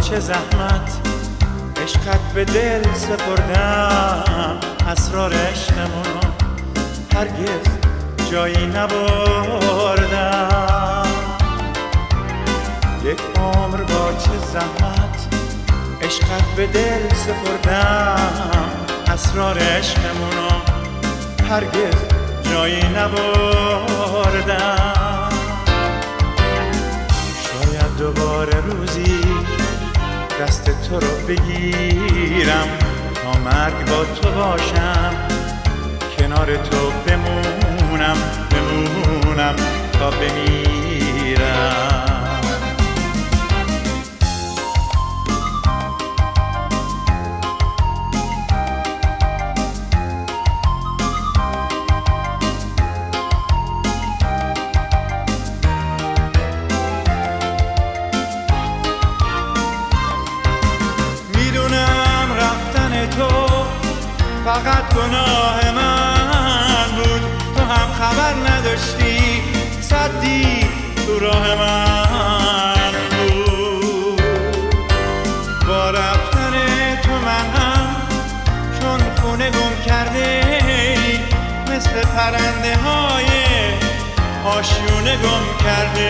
چه زحمت عشقت به دل سپردم، اسرار عشقمونو هرگز جایی نبردم. یک عمر با چه زحمت عشقت به دل سپردم، اسرار عشقمونو هرگز جایی نبردم. شاید دوباره روزی دست تو رو بگیرم، تا مرگ با تو باشم، کنار تو بمونم تا بمیرم. فقط گناه من بود، تو هم خبر نداشتی، صدی تو راه من بود. با رفتن تو من هم چون خونه گم کرده، مثل پرنده های آشیونه گم کرده.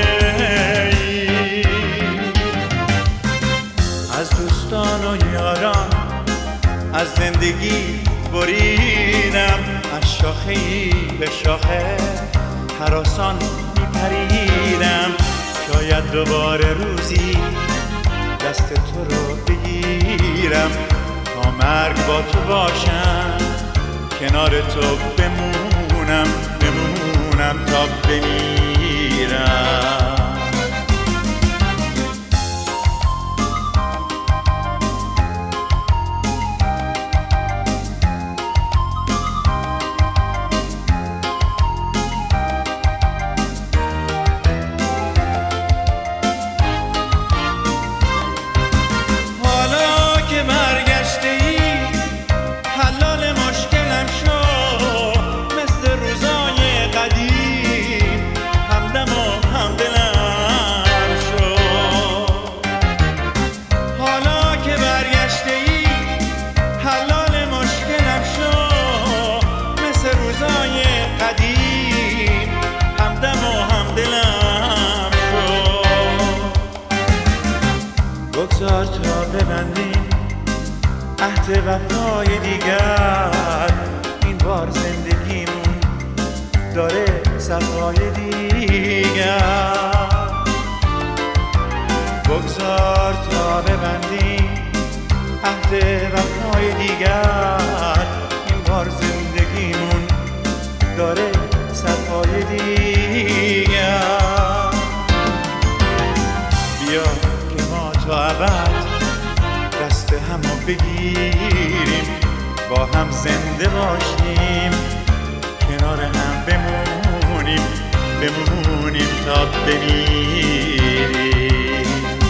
از دوستان و یاران از زندگی بریدم، از شاخه‌ای به شاخه هراسان میپریدم. شاید دوباره روزی دست تو رو بگیرم، تا مرگ با تو باشم، کنار تو بمونم تا بمیرم. بگذار تا ببندیم عهد وفای دیگر، این بار زندگیمون داره صفای دیگر. بگذار تا ببندیم عهد وفای دیگر، این بار زندگیمون داره صفای دیگر. بیا تا ابد دست همو بگیریم، با هم زنده باشیم، کنار هم بمونیم تا بمیریم.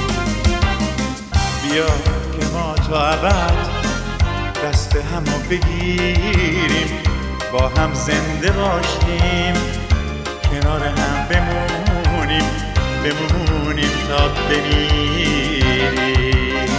بیا که ما تا ابد دست همو بگیریم، با هم زنده باشیم، کنار هم بمونیم تا بمیریم.